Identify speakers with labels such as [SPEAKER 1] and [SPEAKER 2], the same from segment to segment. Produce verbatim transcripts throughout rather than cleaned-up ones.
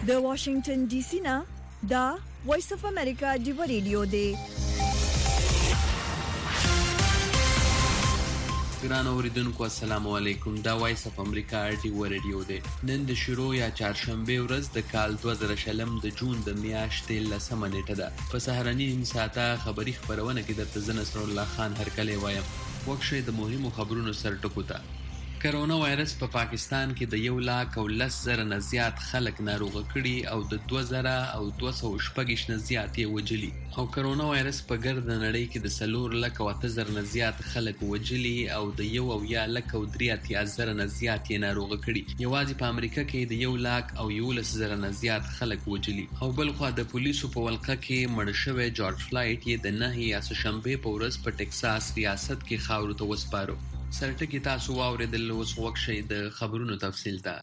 [SPEAKER 1] د واشنگټن ډي سي نه دا وایس اف امریکا دی ریډیو دی.
[SPEAKER 2] ګران اوریدونکو السلام علیکم. دا وایس اف امریکا دی ریډیو دی. نن د شروع یا چهارشنبه ورځ د کال دوه زره شلم د جون د میاشتې لسمه نیټه ده. په سهارني ساعته خبری خبرونه کې د نصر الله خان هرکلی وایم. وکشه د مهمو خبرونو سر ټکو ته. کرونا وایرس په پا پاکستان کې د یو لاک او لس زره نه زیات خلک ناروغ کړي او د دوه زره او دوه سوه شپږ نه زیات یې وجلي. او کرونا وایرس په ګرد نړۍ کې د څلور لک او اته زره نه زیات خلک وجلي او د یو او یا لک او درې اتیا زره نه زیات یې ناروغ کړي. یوازې په امریکا کې د یو لاک او یولس زره نه زیات خلک وجلي. او بل خو د پولیسو په ولقه کې مړ شوی جورج فلایډ یې د نهه یا شنبه په ورځ په ټکساس ریاست کې خاورو ته وسپارو. سرټکی تاسو واوریدل اوس وخت شي د خبرونو تفصیل ته.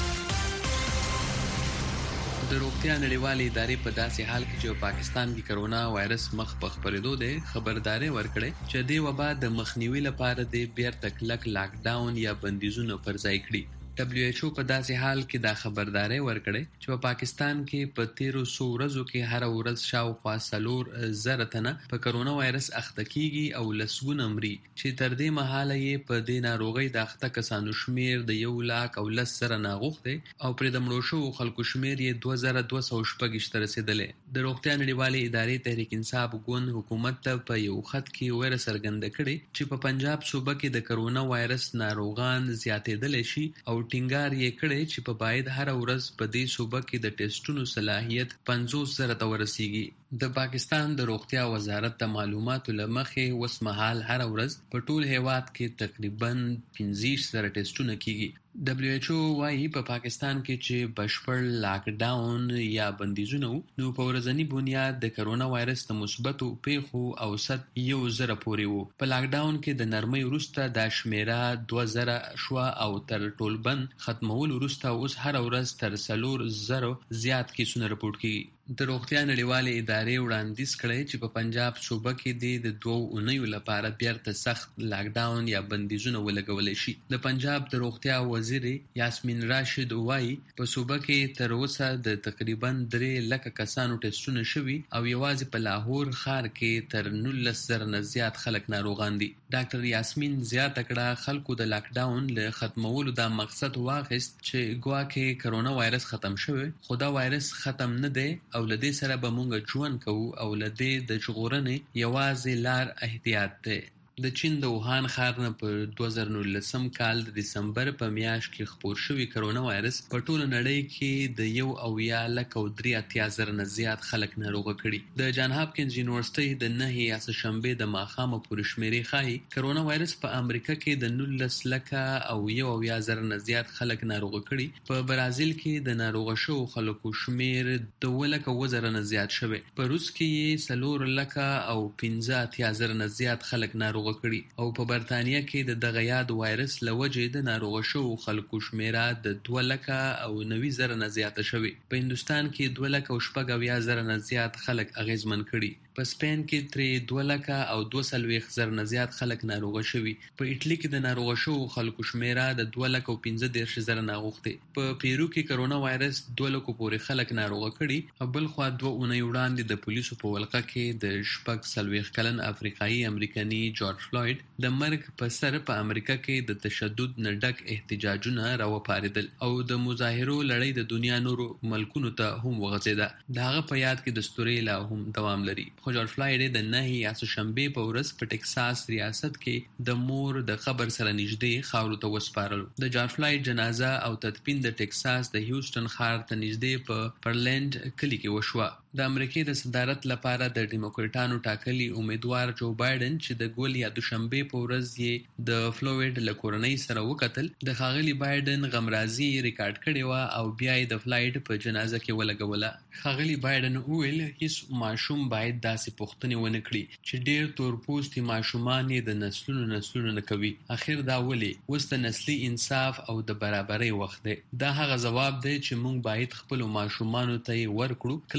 [SPEAKER 2] د روغتیا نړیوالې ادارې په داسې حال کې چې پاکستان کې کرونا وایرس مخ په خپرېدو دی خبرداري ورکړې چې د وبا د مخنیوي لپاره د بیرته کلک لاک ډاون یا بندیزونه پر ځای کړي. دبليو ایچ او په داسې حال کې دا خبرداري ورکړې چې په پاکستان کې په تیرو سو ورځو کې هر ورځ شاوخوا څلور زره تنه په کرونا وایرس اخته کیږي او لسګونه مري چې تر دې مهاله یې په دې ناروغۍ د اخته کسانو شمیر د یو لاک او لس زره ناغوښتي او پرې د مړو شوو خلکو شمیر یې دوه زره دوه سوه شپږ ته رسېدلی. د روغتیا نړیوالې ادارې تحریک انصاف ګوند حکومت ته په یو خط کې ویره څرګنده کړې چې په پنجاب صوبه کې د کرونا وایرس ناروغان زیاتېدلی شي او ټینګار یې کړی چې په باید هر ورځ په دې صوبه کې د ټیسټونو صلاحیت پنځوس زره ته ورسیږي. د پاکستان د روغتیا وزارت د معلوماتو له مخې اوس مهال هر ورځ په ټول هیواد کې تقریبا پنځه زره ټیسټونه کیږي. دبليو ایچ او وايي په پاکستان کې چې بشپړ لاک ډاون یا بندیزونه نو په ورځنی بنیاد د کرونا وایرس د مثبتو پیښو اوسط یو زره پورې وو. په لاک ډاون کې د نرمۍ وروسته د شمیره دوه زره شو او تر ټولبند ختمول وروسته اوس هر ورځ تر څلور زره زیات کیسونه راپورټ کیږي. د روغتیا نړیوالې ادارې وړاندیز کړی چې په پنجاب صوبه کې د دوو اونیو لپاره بیرته سخت لاک ډاون یا بندیزونه ولګولی شي. د پنجاب د روغتیا وزیر یاسمین راشد وایي په صوبه کې تر اوسه د تقریبا درې لکه کسانو ټیسټونه شوي او یوازې په لاهور ښار کې تر نولس زره نه زیات خلک ناروغان دي. ډاکټر یاسمین زیاته کړه خلکو د لاک ډاون له ختمولو دا مقصد واخیست چې ګواکې کرونا وایرس ختم شوی خو دا وایرس ختم نه دی او لدې سره به مونږ ژوند کوو او لدې د ژغورنې یوازې لار احتیاط دی. د چین د ووهان ښار نه په دوه زره نولسم کال د دسمبر په میاشت کې خپور شوی کرونا وایرس په ټوله نړۍ کې د یو اویا لک او درې اتیا زره نه زیات خلک ناروغه کړي. د جان هاپکینز یونیورسيټي د نهه یا شنبه د ماښامه پورې شمیرې ښایي کرونا وایرس په امریکا کې د نولس لکه او یو اویا زره نه زیات خلک ناروغه کړي. په برازیل کې د ناروغه شوو خلکو شمیر د اووه لکه اووه زره نه زیات شوی. په روس کې څلور لکه او پنځه اتیا زره نه زیات خلک ناروغه کړي او په برتانیا کې د دغه یاد وایرس له وجې د ناروغه شوو خلکو شمیره د دوه لکه او نوي زره نه زیاته شوې. په هندوستان کې دوه لکه او شپږ اویا زره نه زیات خلک اغیزمن کړي. په سپین کې ترې دوه لکه او دوه څلوېښت زره نه زیات خلک ناروغه شوي. په ایټلی کې د ناروغه شوو خلکو شمیره د دوه لکه او پنځه دېرش زره ناغوښتي. په پیرو کې کرونا وایرس دوه لکو پورې خلک ناروغه کړي او بل خوا دوه اونۍ وړاندې د پولیسو په ولقه کې د شپږ څلوېښت کلن افریقایي امریکني جورج فلایډ د مرګ په سر په امریکا کې د تشدد نه ډک احتجاجونه راوپارېدل او د مظاهرو لړۍ د دنیا نورو ملکونو ته هم وغځېده. د هغه په یاد کې د ستوري لا هم دوام لري. خو جورج فلایډ د نهه یا شنبه په ورځ په ټکساس ریاست کې د مور د قبر سره نږدې خاورو ته وسپارل. د جورج فلایډ جنازه او تدفین د ټکساس د هیوسټن ښار ته نږدې په پرلینډ کلي کې وشوه. د امریکې د صدارت لپاره د ډیموکراټانو ټاکلي امیدوار جو بایدن چې د ګول یا دوشنبه په ورځ یې د فلویډ له کورنۍ سره وکتل د ښاغلي بایدن غمرازي ریکارډ کړې وه او بیا یې د فلایډ په جنازه کې ولګوله. ښاغلي بایدن وویل هیڅ ماشوم باید داسې پوښتنې ونه کړي چې ډېر تورپوستي ماشومان یې د نسلونو نسلونو نه کوي. اخر دا ولې اوس د نسلي انصاف او د برابرۍ وخت دی. دا هغه ځواب دی چې موږ باید خپلو ماشومانو ته یې ورکړو کله چې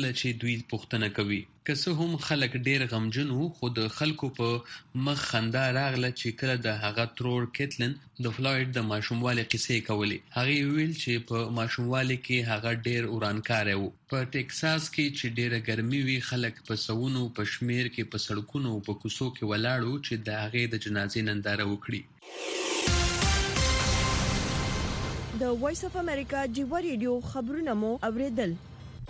[SPEAKER 2] دوی پوښتنه کوي. که څه هم خلک ډیر غمجن وو، خو د خلکو په مخ خندا راغله چې کله د هغه ترور کیتلن د فلوید د ماشوموالي قصې کولې. هغه ویل چې په ماشوموالي کې هغه ډیر ورانکار وو. په ټکساس کې چې ډیره ګرمي وي، خلک په سونو په شمیر کې په سړکونو او په کوڅو کې ولاړو چې د هغې د جنازې ننداره وکړي.
[SPEAKER 1] د وایس اف امریکا ډیوا ریډیو خبرونه مو اوریدل.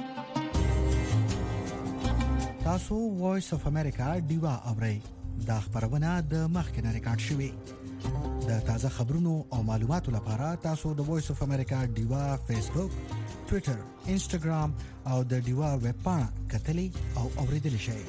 [SPEAKER 3] تاسو وایس اف امریکا ډیوا اورئ. دا خبرونه د مخکنه ریکارډ شوې. د تازه خبرونو او معلوماتو لپاره تاسو د وایس اف امریکا ډیوا فیسبوک، ټوئیټر، انسټاګرام او د ډیوا ویب پاڼه کتلی او اوریدل شئ.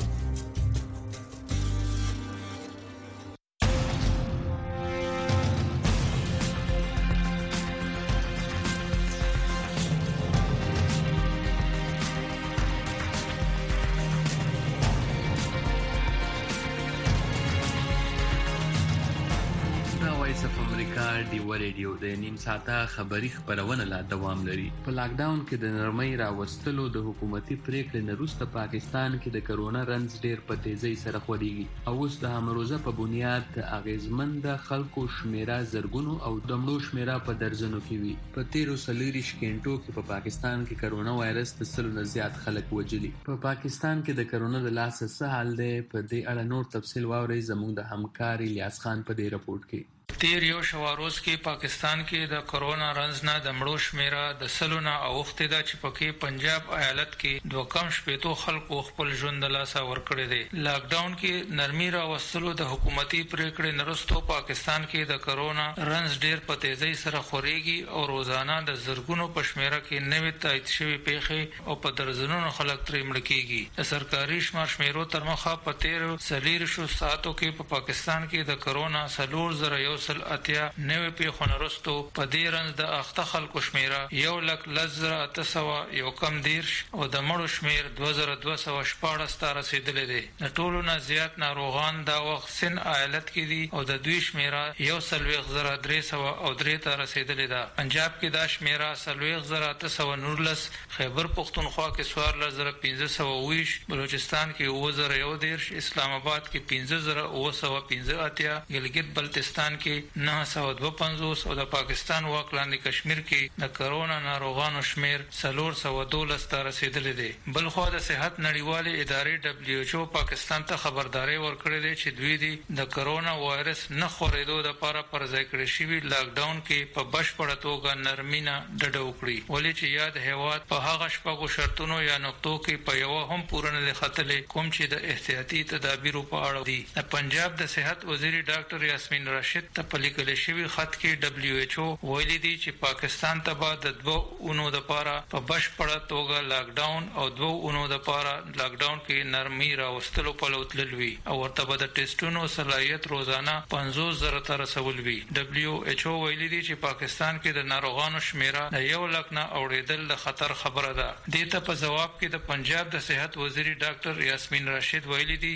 [SPEAKER 3] ډیوا ریډیو د نیم ساعته خبری خبرونه لا دوام لري. په لاک ډاون کې د نرمۍ راوستلو د حکومتي پریکړې نه وروسته پاکستان کې د کرونا رنځ ډیر په تیزی سره خوريږي او اوس د همروزه په بنیاد د اغیزمند خلکو شمیره زرګونو او د مړو شمیره په درجنو کې وي. په تیرو سلیریش کینټو کې په پاکستان کې کرونا وایرس د سلو نه زیات خلک وجلي. په پاکستان کې د کرونا د لاس څخه حال دی. په دې اړه نور تفصیل واورئ زموږ د همکار الیاس خان په دې رپورت کې.
[SPEAKER 4] تیر یو شواروز کې پاکستان کې د کرونا رنځ نه د مړو شمیره د سلونه اوخته ده چې پکې پنجاب ایالت کې دوه کم شپېتو خلکو خپل ژوند له لاسه ورکړی دی. لاک ډاون کې نرمي راوستلو د حکومتي پریکړې نرستو پاکستان کې د کرونا رنځ ډیر په تیزی سره خوريږي او روزانه د زرګونو په شمیره کې نوې تایید شوی پیښې او په درزنونو خلک ترې مړ کیږي. د سرکاري شمار شمیرو تر مخه په تیر سلیر شو ساعتو کې په پاکستان کې د کرونا سلور زره یو اتیا نوې پیښو نرستو په دې رنځ د اخته خلکو شمیره یو لک لزر اته سوه یو کم دیرش او د مړو شمیر دوه زره دوه سوه شپاړس ته رسیدلی دی. د ټولو نه زیات ناروغان دا وخت سن ایالت کې دي او د دوی شمیره یو څلوېښت زره درې سوه او درې ته رسیدلی ده. پنجاب کې دا شمیره څلوېښت زره اته سوه نولس، خیبر پښتونخوا کې څوارلس زره پنځه سوه اوویشت، بلوچستان کې اووه زره یو دیرش، اسلام آباد کې پنځه زره اووه سوه پنځه اتیا، ګلګت بلتستان کې نه سوه دوه پنځوس او د پاکستان واک لاندې کشمیر کې د کرونا ناروغانو شمیر څلور سوه دولس ته رسیدلی دی. بل خو د صحت نړیوالې ادارې دبلیو ایچ او پاکستان ته خبرداري ورکړې ده چې دوی دی د کرونا وایرس نه خورېدو لپاره پر ځای کړی شوی لاک ډاون کې په بشپړه توګه نرمي نه ډډه وکړي. ولې چې یاد هیواد په هغه شپږو شرطونو یا نقطو کې په یوه هم پوره نه دی ختلی کوم چې د احتیاطي تدابیرو په اړه دي. د پنجاب د صحت وزیر ډاکټر یاسمین راشد ته په لیکل شوی خط کې دبلیو ایچ او ویلي دي چې پاکستان ته به د دوه اونو لپاره په بشپړه توګه لاک ډاون او دوه اونو لپاره لاک ډاون کې نرمي راوستلو په لور تلل وي او ورته به د ټیسټونو صلاحیت روزانه پنځوس زره ته رسول وي. دبلیو ایچ او ویلي دي چې پاکستان کې د ناروغانو شمیره د یو لک نه اوریدل د خطر خبره ده. دې ته په جواب کې د پنجاب د صحت وزیر ډاکټر یاسمین راشد ویلي دي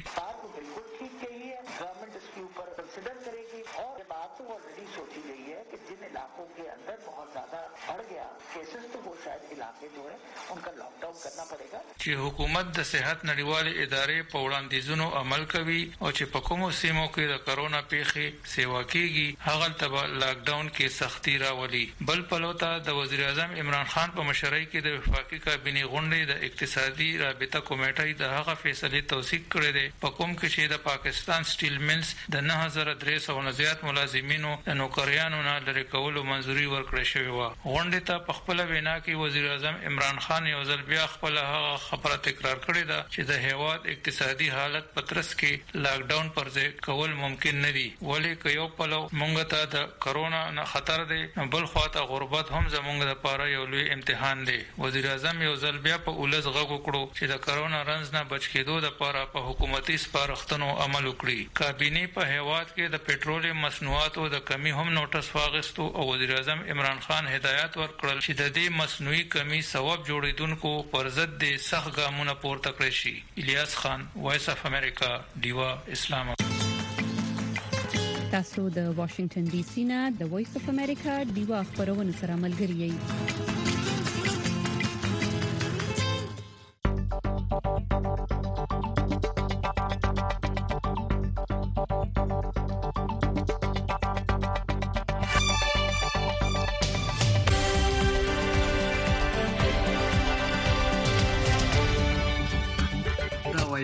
[SPEAKER 4] چې حکومت د صحت نړیوالې ادارې په وړاندیزونو عمل کوي او چې په کومو سیمو کې د کرونا پیښې سیوا کیږي هغه ته لاک ډاون کې سختي راولي. بل پلوته د وزیر اعظم عمران خان په مشرۍ کې د وفاقي کابینې غونډې د اقتصادي رابطه کمیټې د هغه فیصلې توثیق کړې ده په کوم کې چې د پاکستان سټیل ملز د نه هزار درې سوه نه زیات ملازمینو د نوکریانو نه لرې کولو منځوري ورکړې شوې وه. غونډې ته په خپله وینا کې وزیر اعظم عمران خان یو ځل بیا خپل هغه خبره تکرار کړې ده چې د هیواد اقتصادي حالت په ترڅ کې لاک ډاون پر ځای کول ممکن نه دي. ولې که یو پلو مونږ ته د کرونا نه خطر دی، بل خواته غربت هم زمونږ لپاره یو لوی امتحان دی. وزیر اعظم یو ځل بیا په ولس غږ وکړو چې د کرونا رنځ نه بچ کېدو لپاره په حکومتي سپارښتنو عمل وکړي. کابینې په هیواد کې د پېټرولیم مصنوعاتو د کمی هم نوټس واخیستو او وزیر اعظم عمران خان هدایت ورکړل چې د دې مصنوعي کمی سبب جوړیدونکو پر ضد د سخت ګامونه پورته کړی شي. الیاس خان، وایس اف امریکا، ډیوا، اسلام آباد.
[SPEAKER 5] تاسو د واشنگټن ډي سي نه د وایس اف امریکا ډیوا خبرونه سره ملګری یئ.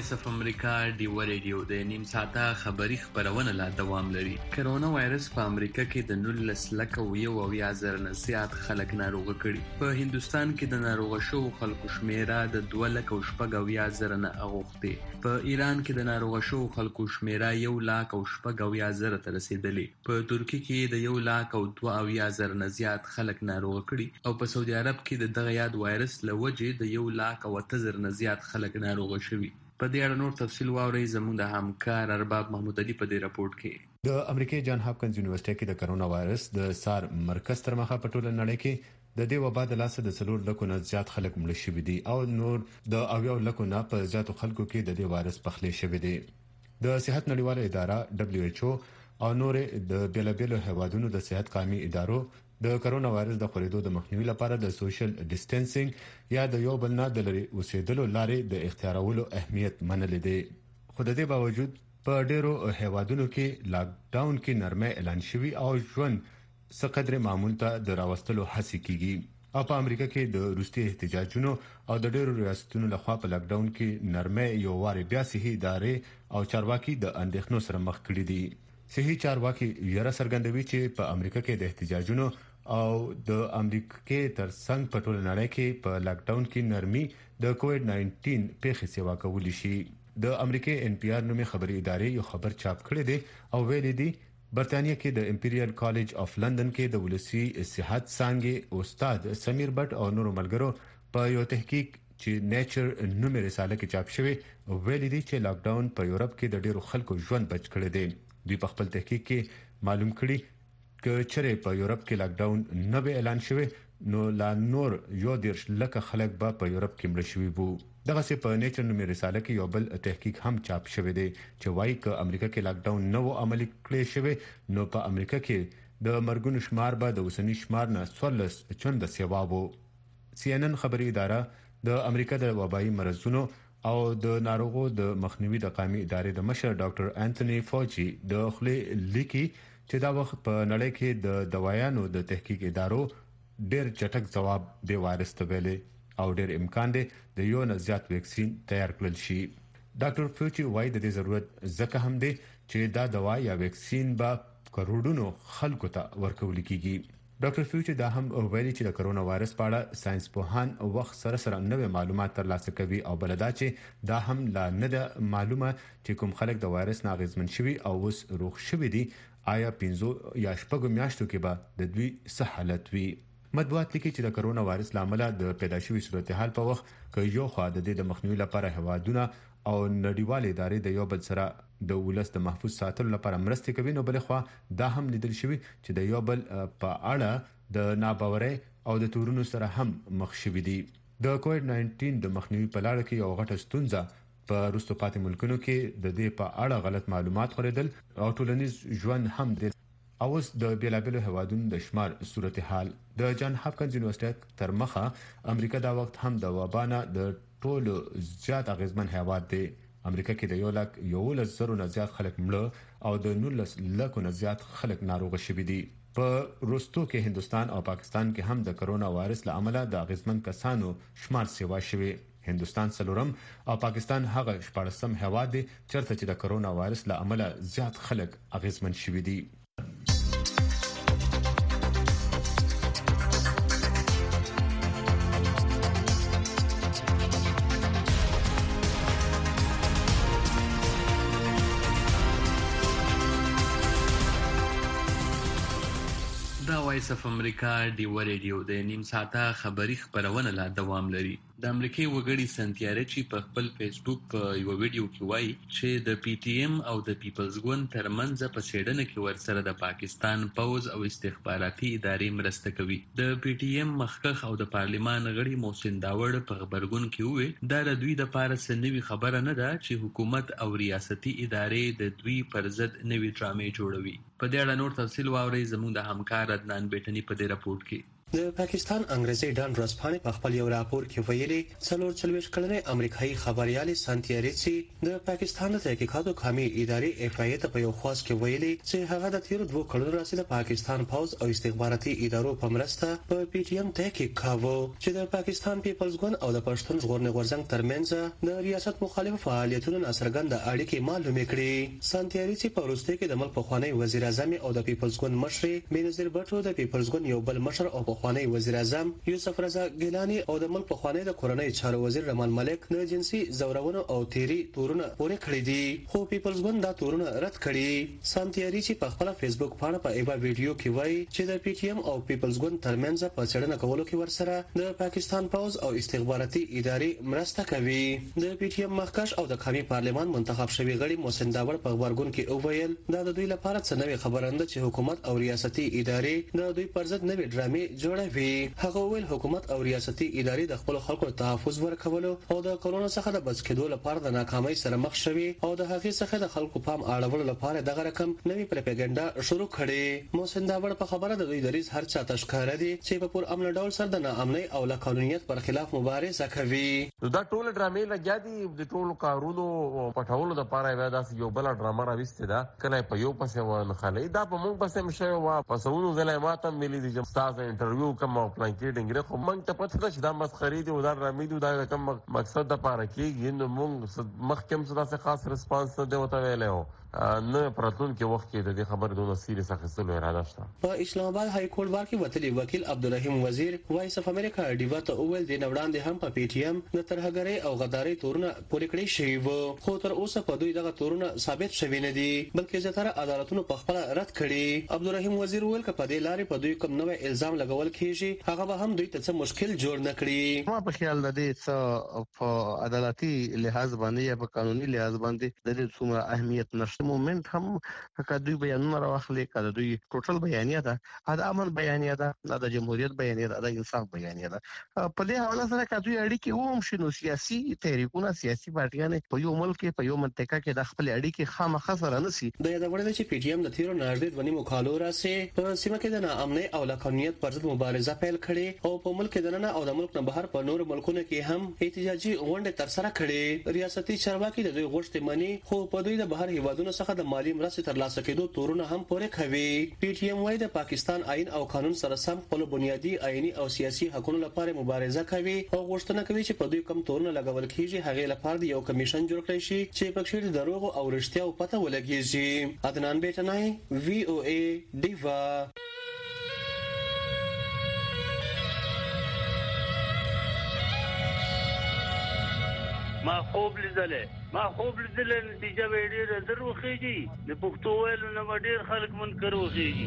[SPEAKER 2] وایس اف امریکا ډیو ریډیو د نیم ساعته خبری خبرونه لا دوام لري. کرونا وایرس په امریکا کې د نولس لکه یو اویا زره نه زیات خلک ناروغ کړي. په هندستان کې د ناروغ شو خلکو شمیره د دوه لکه شپږ اویا زره نه اوغته. په ایران کې د ناروغ شو خلکو شمیره یو لک او شپږ اویا زره ته رسیدلې. په ترکیه کې د یو لک او دوه اویا زره نه زیات خلک ناروغ کړي او په سعودي عرب کې د دغه یاد وایرس لوجې د یو لک او اته زره نه زیات خلک ناروغ شوي. په دې اړه نور تفصیل واورئ زموږ د همکار ارباب محمود علي په دې راپورټ کې.
[SPEAKER 6] د امریکای جان هاپکنز یونیورسيټي کې د کرونا وایرس د سار مرکز تر مخه په ټوله نړۍ کې د دې وبا د لاسه د څلور لکو نه زیات خلک مړ شوي دي او نور د اویا لکو نه په زیاتو خلکو کې د دې وایرس پخلی شوی دی. د صحت نړیواله اداره دبليو ایچ او او نور د بیلابیلو هیوادونو د صحت قومي ادارو د کرونا وایرس د خپرېدو د مخنیوي لپاره د سوشل ډیسټنسینګ یا د یو بل نه د لري اوسېدلو لارې د اختیارولو اهمیت منل دي. خو د دې باوجود په ډېرو هیوادونو کې لاک ډاون کې نرمه اعلان شوی او ژوند څه قدر معمول ته د راوستلو هڅه کیږي. او په امریکا کې د روسي احتجاجونو او د ډېرو ریاستونو لخوا په لاک ډاون کې نرمه یو واري بیا صحي ادارې او چارواکي د اندېښنو سره مخ کړي دي. صحي چارواکي یې څرګندوي چې په امریکا کې د احتجاجونو او د امریکا تر څنګ په ټوله نړۍ کې په لاک ډاون کې نرمي د کووډ ناینټین پیښې سیوا کول شي. د امریکا ان پی آر نومي خبري ادارې یو خبر چاپ کړی دی او ویلي دی برتانیا کې د امپریال کالج اف لندن کې د ولسی صحت څنګه استاد سمیر بټ او نورو ملګرو په یو تحقیق چې نیچر نومي رساله کې چاپ شوی ویلي دی چې لاک ډاون په یورپ کې د ډیرو خلکو ژوند بچ کړی دی. دوی په خپل تحقیق کې معلوم کړي چې چیرې په یورپ کې لاک ډاون نه به اعلان شوی نو لا نور یو دیرش لکه خلک به په یورپ کې مړ شوي وو. دغه څه په نیچر نومي رساله کې یو بل تحقیق هم چاپ شوی دی چې وايي چې امریکا کې لاک ډاون نه و عملي کړی شوی نو په امریکا کې د مرګونو شمار به د اوسنی شمار نه څوارلس چنده سیوا وو. سی ان ان خبري اداره د امریکا د وبایي مرزونو او د ناروغو د مخنیوي د قومي ادارې د مشر ډاکټر انټونی فوچي د خپل لیکي چې دا وخت په نړۍ کې د دوايانو د تحقیق ادارو ډېر چټک جواب دی وایرس ته ویلي او ډېر امکان دی د یو نه زیات ویکسین تیار کړل شي. ډاکټر فوچي وايي د دې ضرورت ځکه هم دی چې دا دوا یا ویکسین به کروڑونو خلکو ته ورکول کیږي. ډاکټر فوچي دا هم ویلي چې د کرونا وایرس په اړه ساينس پوهان وخت سره سره نوې معلومات ترلاسه کوي او بلدا چې دا هم لا نه ده معلومه چې کوم خلک د وایرس ناغېزمن شوي او اوس روغ شوي دي آیا پنځو یا شپږو میاشتو کې به د دوی څه حالت وي. مطبوعات لیکي چې د کرونا وایرس لامل د پیدا شوی صورتحال په وخت کې یو خوا د دې د مخنیوي لپاره هوادونه او نړیوالې ادارې د یو بل سره د ولس د محفوظ ساتلو لپاره مرسته کوي نو بل خوا دا هم لیدل شوی چې د یو بل په اړه د ناباورۍ او د تورونو سره هم مخ شوي دي. د کووډ ناینټین د مخنیوي په لړ کې یو غټه ستونزه په روسو پاتې ملکونو کې د دې په اړه غلط معلومات خورېدل او ټولنیز ژوند هم د اوس د بیلابیلو هوادونو د شمار صورتحال. د جان هاپکنز یونیورسيټي تر مخه امریکا دا وخت هم د وبا نه د ټولو زیات اغیزمن هیواد دی. امریکا کې د یو لک یو لس زرو نه زیات خلک مړه او د نولس لکو نه زیات خلک ناروغ شوي دي. په روستو کې هندستان او پاکستان کې هم د کرونا وایرس له امله د اغیزمن کسانو شمار سیوا شوی. هندستان څلورم او پاکستان هغه شپږم هیواد دی چیرته چې د کرونا وایرس له امله زیات خلک اغیزمن شوي دي.
[SPEAKER 2] وایس اف امریکا ډیو ریډیو د نیم ساعته خبری خبرونه لا دوام لري. د امریکای وګړي سنتیارچی په خپل فیسبوک په یو ویډیو کې وایي چې د پی ټی ایم او د پیپلز ګوند ترمنځ په سیډنه کې ورسره د پاکستان پوز او استخباراتي ادارې مرسته کوي. د پی ټی ایم مخکخ او د پارلیمان غړي محسن داوړ په خبرګون کې وویل دا د دوی د پاره سنوي خبره نه ده چې حکومت او ریاستي ادارې د دوی پر ضد نوي ډرامې جوړوي. په دې اړه نور تفصیل واورئ زموږ د همکار عدنان بیٹنی په دې راپورټ کې.
[SPEAKER 7] د پاکستان انګریزي ډان ورځپاڼې په خپل یو راپور کې ویلي څلور چلويش کلنې امریکایي خبريالي سانتیا ریچي د پاکستان د تحقیقاتو قومي ادارې اف ای ته په یو خاص کې ویلي چې هغه د تیر دوه کلونو راځي د پاکستان پوز او استخباراتي ادارو په مرسته په پی ټی ایم تحقیق کاوه چې د پاکستان پیپلز ګوند او د پښتون ژغورنې غورځنګ ترمنځ د ریاست مخالف فعالیتونو ناڅرګند اړیکې معلومې کړې. سانتیا ریچي په وروسته کې د ملک پخوانی وزیر اعظم او د پیپلز ګوند مشر بینظیر بټو، د پیپلز ګوند یو بل مشر او پخوانی وزیر اعظم یوسف رضا ګیلانی او د ملک پخوانی د کورنۍ چارو وزیر رمان ملک د جنسي زورونو او تیری تورونه پورې کړی دي، خو پیپلز ګوند دا تورونه رد کړي. سانتیا ریچي په خپل فیسبوک باندې په یو ویډیو کې وایي چې د پی ټی ایم او پیپلز ګوند ترمنځ په څېړنه کولو کې ورسره د پاکستان پوز او استخباراتي ادارې مرسته کوي. د پی ټی ایم مخکښ او د قومي پارلمان منتخب شوی غړي محسن داور په خبرګون کې وویل دا د دوی لپاره څه نوې خبرنده چې حکومت او ریاستي ادارې د دوی پر ضد نوې ډرامې جوړوي. هغه ویل حکومت او ریاستي ادارې د خپل خلکو تحفظ ورکولو او د کرونا څخه د بچ کېدو لپاره د ناکامۍ سره مخ شوي او د هغې څخه د خلکو پام اړولو لپاره دغه رقم نوې پروپاګاندا شروع کړي. محسن داور په خبره د دوی دریز هر چا تشکاره دي چې په پر امن ډول سره د ناامنۍ او لا قانونیت پر خلاف مبارزه کوي.
[SPEAKER 8] دا ټول ډرامې لګیا دي د ټولو کارونو پټولو لپاره وای دا یو بل ډرامه راوسته ده کله په یو پسې ونه خلې دا په موږ پسې مشه وا پسونو زله ماته ملي دي چې تاسو انټرویو کوم او پلان کې ډنګره خو موږ ته پته ده چې دا مسخري دي او دا ډرامې دي دا کوم مقصد د پاره کېږي نو موږ مخکم څه داسې خاص ریسپانس نه دی وته ویلو نه پراتون کې وخت کې د دې خبرې دونه سیریس اخیستلو اراده شته.
[SPEAKER 7] په اسلام آباد های کورټ بار کې وتلی وکیل عبدالرحیم وزیر وایس اف امریکا ډیوا ته اول د نوړاندې هم په پی ټی ایم د ترهګری او غداري تورونه پورې کړی شوی وو، خو تر اوسه په دوی دغه تورونه ثابت شوی نه دي بلکې زیاتره عدالتونو په خپل رد کړي. عبدالرحیم وزیر ویل ک په دې لارې په دوی کوم نوې الزام لګول کیږي هغه به هم دوی ته څه مشکل جوړ نه کړي.
[SPEAKER 9] ما په خیال د دې څه په عدالتي لحاظ باندې یا په قانوني لحاظ باندې د دې څومره اهمیت نشته. مومنت هم که دوی بیانونه راوخلي که دوی ټوټل بیانیه ده دا امن بیانیه ده د جمهوریت بیانیه ده د انصاف بیانیه ده. په دې حواله سره که دوی اړیکې ووم شي نو سیاسي تحریکونه سیاسي پارټیانې په یو ملک په یو منطقه کې د خپل اړیکې خامخا سره نسی.
[SPEAKER 7] د یادونه ده چې پی ټی ایم د تیرو نږدې دوه نیمو کالو راځي په سیمه کې د ناامنۍ او لا قانونیت پر ضد مبارزه پیل کړې او په ملک د ننه او د ملک نه بهر په نور ملکونو کې هم احتجاجي غونډې تر سره کړې. ریاستي چارواکي د دوی غوښتنې مني خو په دوی د بهر هیوادونو څخه د مالی مرستې ترلاسه کېدو تورونه هم پورې کوي. پی ټی ایم وايي د پاکستان آئین او قانون سره سم خپل بنیادی آئینی او سیاسي حقوقو لپاره مبارزه کوي او غوښتنه کوي چې په دوی کم تورونه لګول کیږي هغه لپاره یو کمیشن جوړ کړي شي چې پکې د دروغ او رښتیا او پته ولګیږي. عدنان بیٹنای وی او ای دیوا.
[SPEAKER 10] ما خوب لیدله ما خوب لیدله نتیجه به ډیره درو خېږي د پښتو ویلو نه ډیر خلک منکر وخېږي.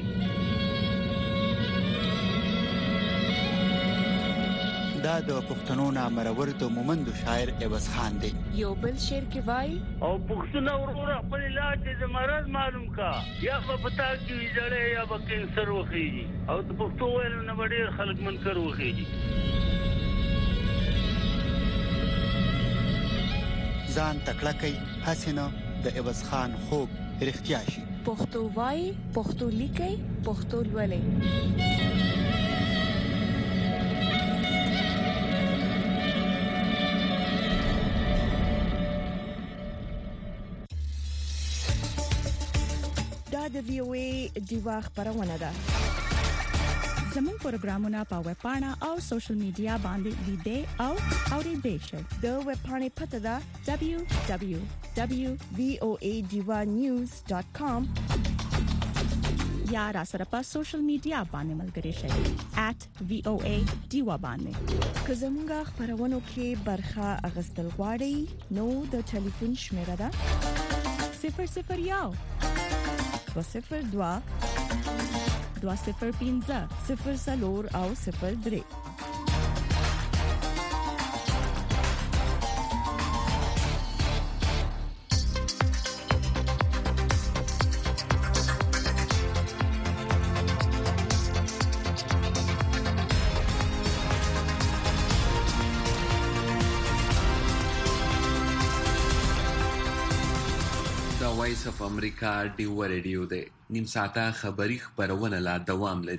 [SPEAKER 11] دا د پښتنو نامرور د مومند شاعر عوض خان دی.
[SPEAKER 12] یو بل شعر کې وای
[SPEAKER 10] او پښتون ورور خپل علاج د مرض معلوم کا یا په پتا کې ویځړې یا په کینسر وخېږي او د پښتو ویلو نه ډیر خلک منکر وخېږي.
[SPEAKER 11] ځان تکړه کوي حسینه د عوض خان خوب رښتیا شي.
[SPEAKER 12] پښتو وای پښتو لیکي پښتو لولي.
[SPEAKER 1] دا د وی او ای دیوا خبرونه ده.
[SPEAKER 5] زموږ پروګرامونه په ویب پاڼه او سوشل میډیا باندې لیدئ او اوریدئ شئ.
[SPEAKER 1] د ویب پاڼې پته ده
[SPEAKER 5] دبليو دبليو دبليو
[SPEAKER 1] ډاٹ وی او ای دیوا نیوز ډاٹ کام
[SPEAKER 5] یا را سره په سوشل میډیا باندې ملګري شئ ایٹ وی او ای دیوا باندې.
[SPEAKER 1] که زموږ خبرونه کې برخه اغستل غواړئ نو د ټلیفون شمیره ده
[SPEAKER 5] صفر صفر یو
[SPEAKER 1] صفر دوا
[SPEAKER 5] دوا صفر پینځه
[SPEAKER 1] صفر څلور او صفر درې.
[SPEAKER 2] وایس اف امریکا ډیو ریډیو دی. نیم ساعته خبری خبرونه لا دوام لري.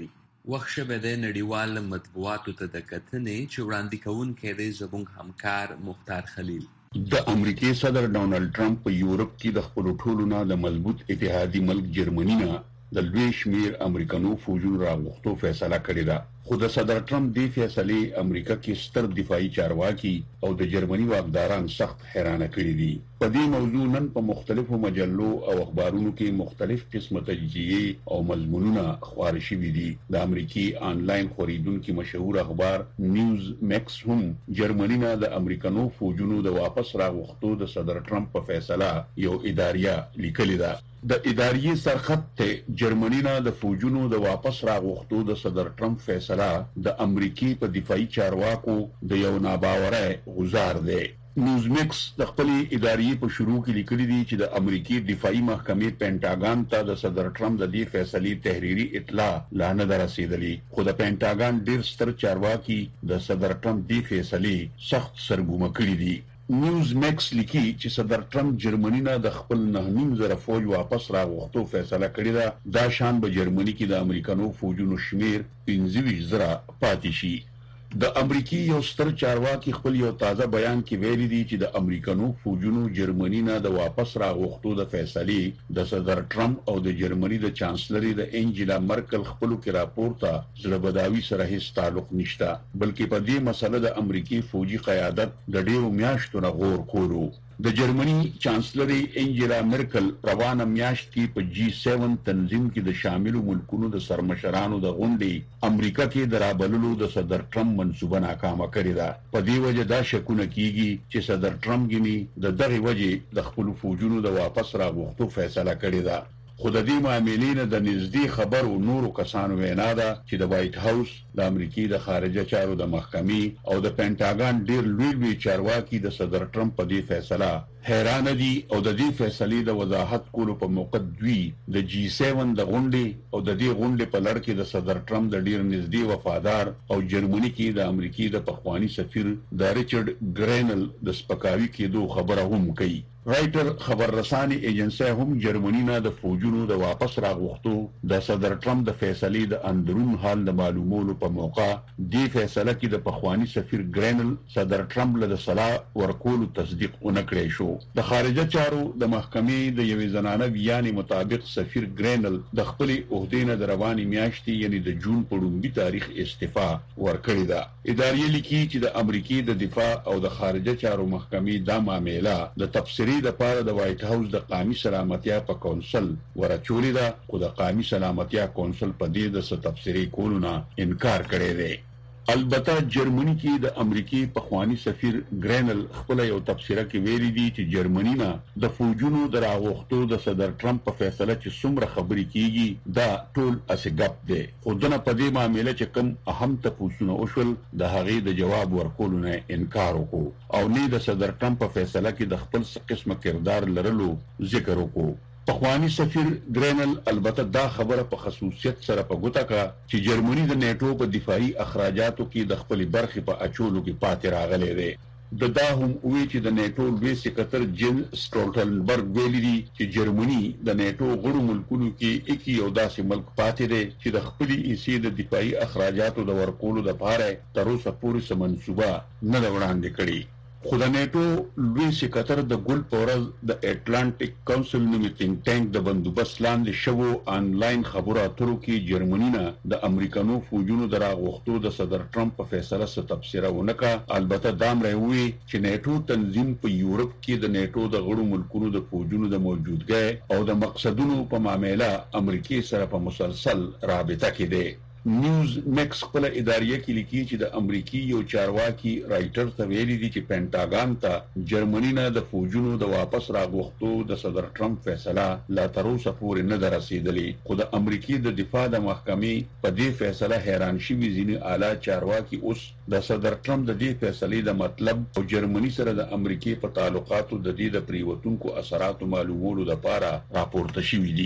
[SPEAKER 3] وخت شوه د نړیوال مطبوعاتو ته د کتنې چې وړاندې کوونکی دی زموږ همکار مختار خلیل.
[SPEAKER 13] د امریکای صدر ډونالد ټرمپ په یورپ کې د خپل ټولو نه د مضبوط اتحادي ملک جرمني نه د لوی شمیر امریکانو فوجونو راغوښتو فیصله کړې ده. خو د صدر ټرمپ دی فیصلې امریکا کې ستر دفاعي چارواکي او د جرمني واکداران سخت حیرانه کړي دي. په دې موضوع نن په مختلفو مجلو او اخبارونو کې مختلف قسمه تجزیې او مضمونونه خپاره شوي دي. د امریکای آنلاین خبريدونکو مشهور اخبار نیوز میکس هم جرمني نه د امریکانو فوجونو د واپس راغوښتو د صدر ټرمپ په فیصله یو اداریه لیکلې ده. د ادارې سرخط ته جرمني نه د فوجونو د واپس راغوښتو د صدر ټرمپ فیصله د امریکای په دفاعي چارواکو د یو ناباوره غزار دی. نیوز میکس د خپل ادارې په شروع کې لیکلي دي چې د امریکای دفاعي محکمې پینټاګان ته د صدر ټرمپ د دې فیصلې تحریري اطلاع لا نه رسیدلې. خو د پینټاګان ډیر ستر چارواکي د صدر ټرمپ دې فیصلې سخت سرګومه کړي دي. نیوز میکس لیکي چې صدر ټرمپ جرمني نه د خپل نه نیم زره فوج واپس راغوښتو فیصله کړې ده. دا شان به جرمني کې د امریکانو فوجونو شمیر پنځه ویشت زره پاتې شي. د امریکای یو ستر چارواکي خپل یو تازه بیان کې ویلي دي چې د امریکانو فوجونو جرمني نه د واپس راغوښتو د فیصلې د صدر ټرمپ او د جرمني د چانسلري د انجیلا مرکل خپلو کې راپورته زړهبداوي سره هیڅ تعلق نشته، بلکې په دې مسله د امریکای فوجي قیادت د ډیرو میاشتو نه غور کولو. د جرمني چانسلري انجیلا مرکل روانه میاشت کې په جی سیون تنظیم کې د شاملو ملکونو د سرمشرانو د غونډې امریکا کې د رابللو د صدر ټرمپ منصوبه ناکامه کړې ده. په دې وجه دا شکونه کیږي چې صدر ټرمپ ګني د دغه وجه د خپل فوجونو د واپس راغوښتو فیصله کړې ده. خو د دې معاملې نه د نږدې خبرو نورو کسانو وینا ده چې د وایټ هاوس، د امریکای د خارجه چارو د محکمې او د پینټاګان ډیر لوی لوی چارواکي د صدر ټرمپ په دې فیصله حیران دي او د دې فیصلې د وضاحت کولو په موقع دوی د جی سیون د غونډې او د دې غونډې په لړ کې د صدر ټرمپ د ډیر نږدې وفادار او جرمني کې د امریکای د پخوانی سفیر د ریچارډ ګرینل د سپکاوي کېدو خبره هم کوي. رائټر خبر رساني ایجنسی هم جرمني نه د فوجونو د واپس راغوښتو د صدر ټرمپ د فیصلې د اندرون حال د معلومولو په موقع دې فیصله کې د پخوانی سفیر ګرینل صدر ټرمپ له صلاح ورکولو تصدیق ونکړی شو. د خارجه چارو د محکمې د یوې زنانه بیان مطابق سفیر ګرینل د خپل عہدې نه د رواني میاشتې یعنی د جون په لومړي تاریخ استعفا ورکړې ده. ادارې لیکي چې د امریکای د دفاع او د خارجه چارو محکمې دا معاملې د تفسیري د پاره د وایټ هاوس د قومي سلامتیا په کونسل ورچولې ده، خو د قومي سلامتیا کونسل په دې د څه تفسیري کولو نه انکار کړی دی. البته جرمني کې د امریکای پخوانی سفیر ګرینل خپل یو تفسیره کې ویلي دي چې جرمني نه د فوجونو د راغوښتو د صدر ټرمپ په فیصله چې څومره خبرې کیږي دا ټول اسګپ دی. خو دنه په دې معاملې چې کوم اهم تفصیلونه وشول د هغې د جواب ورکولو نه انکار وکړو او نه د صدر ټرمپ په فیصله کې د خپل څه قسمه کردار لرلو ذکر وکړو. پخوانی سفیر ګرینل البته دا خبره په خصوصیت سره په ګوته کا چې جرمني د نیټو په دفاعي اخراجاتو کې د خپل برخې په اچولو کې پاتې راغلی دی. د دا هم وی چې د نیټو لوی سکرټر جن سټولټنبرګ ویلي دي چې جرمني د نیټو غړو ملکونو کې اکی یو داسې ملک پاتې دی چې د خپل ایسي د دفاعي اخراجاتو د ورکولو لپاره تر اوسه پورې څه منصوبه نه ده وړاندې کړې. خو د نیټو لوی سکرټر د ګل په ورځ د اټلانټیک کونسل نومي تینک ټانک د بندوبست لاندې شوو آنلاین خبرو اترو کې جرمني نه د امریکانو فوجونو د راغوښتو د صدر ټرمپ په فیصله څه تبصره ونه کړه. البته دا هم راووي چې نیټو تنظیم په یورپ کې د نیټو د غړو ملکونو د فوجونو د موجودګۍ او د مقصدونو په معاملې امریکای سره په مسلسل رابطه کې دی. نیوز میکس خپل ادارې کې لیکي چې د امریکای یو چارواکي رائټر ته ویلي دي چې پینټاګان ته جرمني نه د فوجونو د واپس راغوښتو د صدر ټرمپ فیصله لا تر اوسه پورې نه ده رسیدلې. خو د امریکای د دفاع د محکمې په دې فیصله حیران شوي ځینې اعلی چارواکي اوس د صدر ټرمپ د دې فیصلې د مطلب او جرمني سره د امریکای په تعلقاتو د دې د پریوتونکو اثراتو معلومولو لپاره راپورته شوي دي.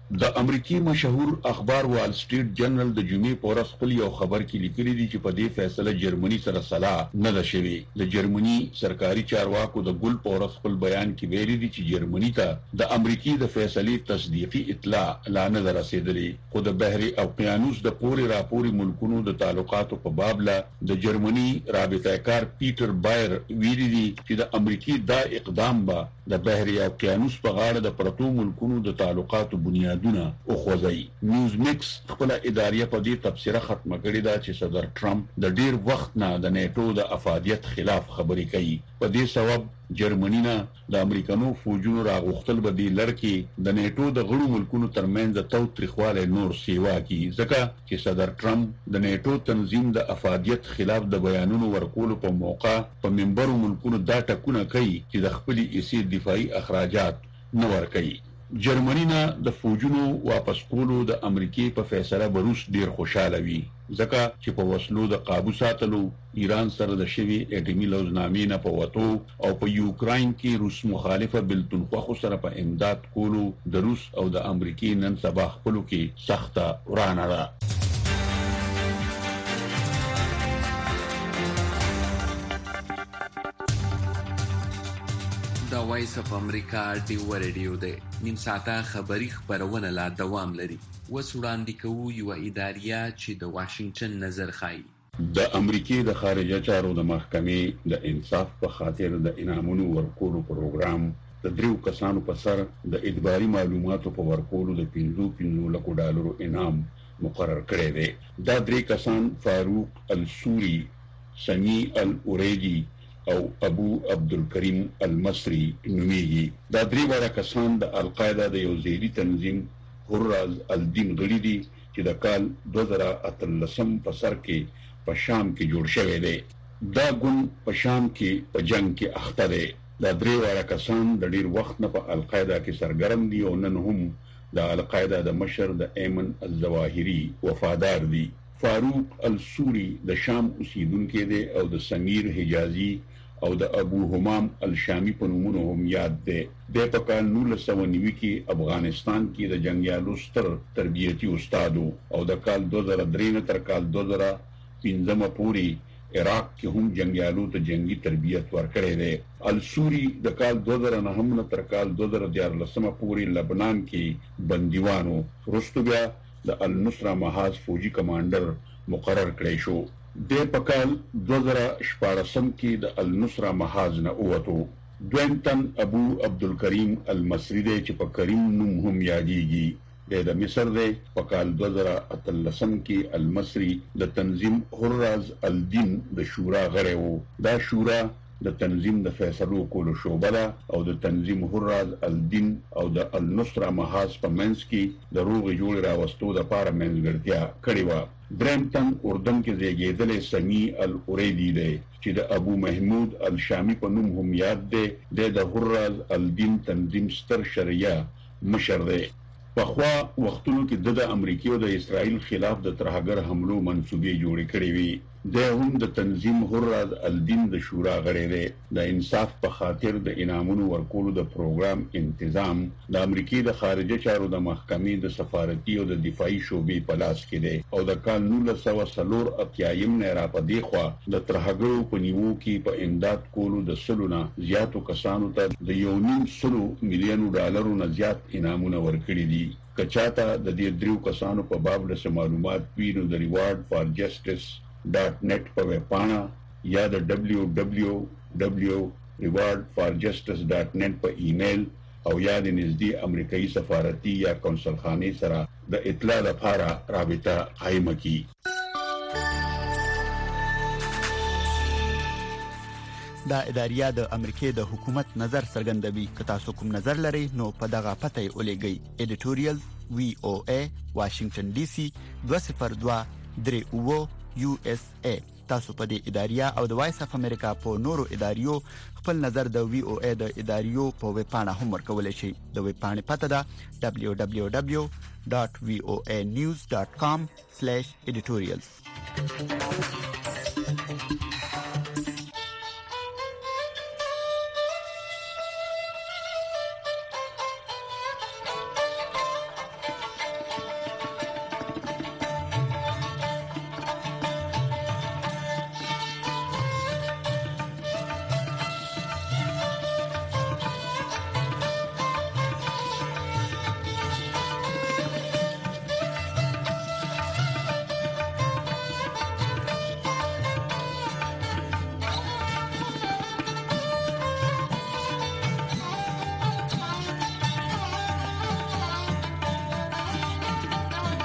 [SPEAKER 13] د امریکای مشهور اخبار وال سټریټ جرنل د جمعې په ورځ خپل یو خبر کې لیکلي دي چې په دې فیصله جرمني سره صلاح نه ده شوې. د جرمني سرکاري چارواکو د ګل په ورځ خپل بیان کې ویلي دي چې جرمني ته د امریکای د فیصلې تصدیقي اطلاع لا نه رسیدلې، خو د بحر اوقیانوس د پوري راپوري ملکونو د تعلقاتو په باب لا د جرمني رابطه کار پیټر بایر ویلي دي چې د امریکای دا اقدام به د بحر اوقیانوس په غاړه د پرتو ملکونو د تعلقاتو بنیاد دونه او خوځي. نیوز میکس خپل اداريه په دې تبصره ختمه کړې ده چې صدر ټرمپ د ډیر وخت نه د نیټو د افادیت خلاف خبرې کوي. په دې سبب جرمني نه د امریکانو فوجونو راغوښتل به د لړکې د نیټو د غړو ملکونو ترمنځ د توتریخواله نور سیوا کی، ځکه چې صدر ټرمپ د نیټو تنظیم د افادیت خلاف د بیانونو ورکولو په موقع په منبر ملکونو دا ټکونه کوي چې د خپل ایسي دفاعي اخراجات نه ور کوي. جرمني نه د فوجونو واپس کولو د امریکای په فیصله بروس ډیر خوشاله وي، ځکه چې په وسلو د قابو ساتلو، ایران سره د شوی اټومي لوزنامې نه په وتو او په یوکراین کې روس مخالفه بلتونخوا سره په امداد کولو د روس او د امریکای نن سبا خپلو کې سخته ورانه ده.
[SPEAKER 2] د وایس اف امریکا ډیو ریډیو دی نیم ساعته خبری خبرونه لا دوام لري. وس وړاندې کوو یو اداریه چې د واشنگټن نظر خایي.
[SPEAKER 13] د امریکای د خارجه چارو د محکمې د انصاف په خاطر د انعامونو ورکولو پروګرام د دریو کسانو په سر د اجباري معلوماتو په ورکولو د پنځه پنځه لکو ډالرو انعام مقرر کړی دی. دا درې کسان فاروق السوري، سمی الاوریجی او ابو عبدالکریم المصری نومیږي. دا درې واړه کسان د القاعده د یو ځایي تنظیم حراز الدین غړي دي چې د کال دوه زره اتلسم په سر کې په شام کې جوړ شوی دی. دا ګوند په شام کې په جنگ کې اخته دی. دا درې واړه کسان د ډیر وخت نه په القاعده کې سرګرم دي او نن هم د القاعده د مشر د ایمن الظواهری وفادار دي. فاروق السوري د شام اوسیدونکو دی او د سمیر حجازي او د ابو همام الشامی په نومونو هم یاد دی. د په کال نولس سوه نوي کې افغانستان کې د جنگیالو ستر تربیتي استاد او د کال دوه زره درې نه تر کال دوه زره پنځه پورې عراق کې هم جنگیالو ته جنگي تربیت ورکړی دی. السوري د کال دوه زره نه نه تر کال دوه زره دیارلس پورې لبنان کې بندیوانو، وروسته بیا د النصره محاذ فوجي کمانډر مقرر کړی شو. د په کال دوه زره شپاړسم کې د النصره محاذ نه ووتو. دویم تن ابو عبدالکریم المصری دی چې په کریم نوم هم یادیږي. د مصر دی. په کال دوه زره اتلسم کې المصری د تنظیم حراز الدین د شورا غړی و. دا شورا د تنظیم د فیصلو کولو شعبه ده او د تنظیم حراز الدین او د النصره محاذ په منځ کې د روغې جوړې راوستو دپاره منځګړتیا کړې وه. دریم تن اردن کې زیږېدلی سمی الاوریدی دی چې د ابو محمود الشامی په نوم هم یاد دی. د حراز الدین تنظیم ستر شریعه مشر دی. پخوا وختونو کې د امریکای او د اسرائیل خلاف د ترهګر حملو منصوبې جوړې کړې وي. د هم د تنظیم حراز الدین د شورا غړی دی. د انصاف په خاطر د انعامونو ورکولو د پروګرام انتظام د امریکای د خارجه چارو د محکمې د سفارتي او د دفاعي شعبې په لاس کې دی او د کال نولس سوه څلور اتیایم نه را په دې خوا د ترهګرو په نیوو کې په امداد کولو د سلو نه زیاتو کسانو ته د یو نیم سلو میلیونو ډالرو نه زیات انعامونه ورکړي دي. که چاته د دې دریو کسانو په باب له معلومات وي نو د ریوارډ فار جسټس ډاټ نت په ویبپاڼه یا د ډبلیو ډبلیو ډبلیو ریوارډ فار جسټس ډاټ نت په ایمیل او یا د نږدې امریکایي سفارتي یا قونسلخانې سره د اطلاع لپاره رابطه قایمه کړي.
[SPEAKER 11] دا اداریه د امریکای د حکومت نظر څرګندوي. که تاسو کوم نظر لرئ نو په دغه پته یې ولېږئ. ایډیټوریال وی او ای واشنگټن ډي سي دوه صفر دوه درې اوه یو اس ای. تاسو په دې اداریه او د وایس اف امریکا په نورو اداریو خپل نظر د وی او ای د اداریو په ویب پاڼه هم ورکولی شئ. د ویب پاڼې پته ده دبلیو دبلیو دبلیو ډاټ وی او ای نیوز ډاټ کام سلیش ایډیټوریالز.